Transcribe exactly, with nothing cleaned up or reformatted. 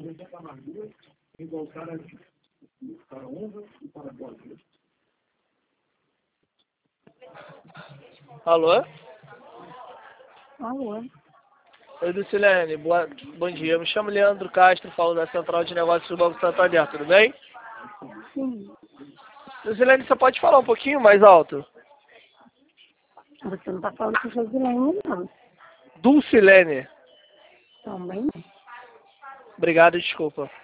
Alô? Alô? Oi, Dulcilene, boa, bom dia. Eu me chamo Leandro Castro, falo da Central de Negócios do Banco Santander, tudo bem? Sim. Dulcilene, você pode falar um pouquinho mais alto? Você não está falando com Josilene, não. Dulcilene. Também não. Obrigado, desculpa.